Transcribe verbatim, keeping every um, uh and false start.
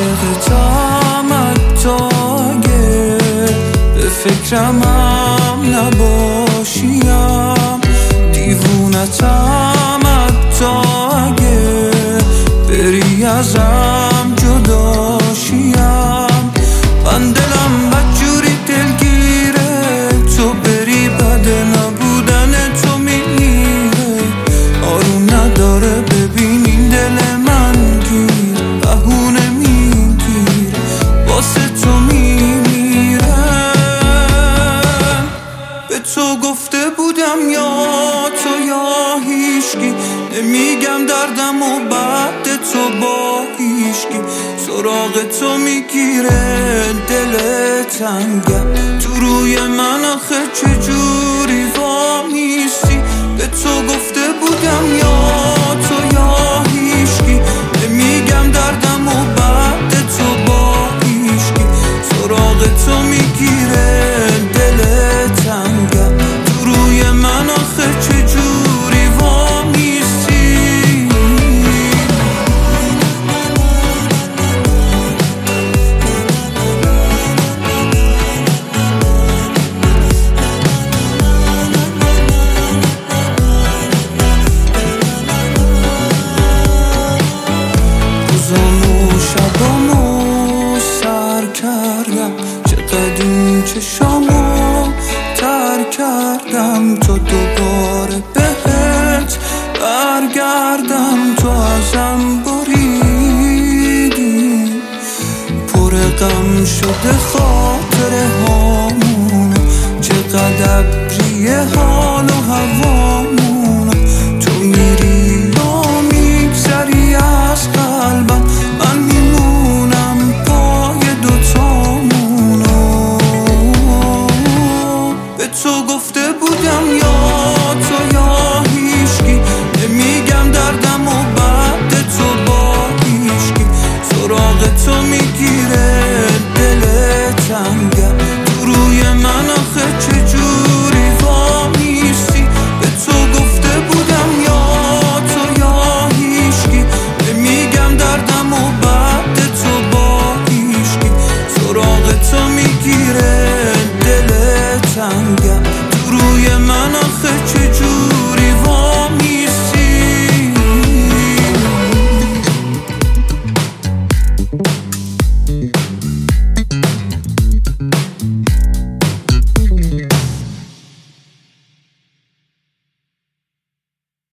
عاشقتم حتی اگه به فکرم هم نباشیم، دیوونتم حتی اگه بری ازم جداشیم. من دلم بدجوری دلگیره، تو بری بد نبودن تو میمیره. آروم نداره ببین این دل من گیر، بهونه میگیر واسه تو میمیرم. به تو گفته بودم یا تو یا هیچکی، نمیگم دردم و بعد تو با هیچکی. سراغ تو میگیره دل تنگم، تو روی من آخه چجوری وامیستی. به تو گفته بودم یا تو یا هیچکی، نمیگم دردم و بعد تو با هیچکی. سراغ تو میگیره دل تنگم، تو روی من آخه چجوری وامیستی. روزامو شبامو سر کردم، چقدر این چشامو تر کردم تا دوباره بهت برگردم. تو ازم بریدی، پر غم شده خاطره هامونه، چقدر ابریه حال و هوا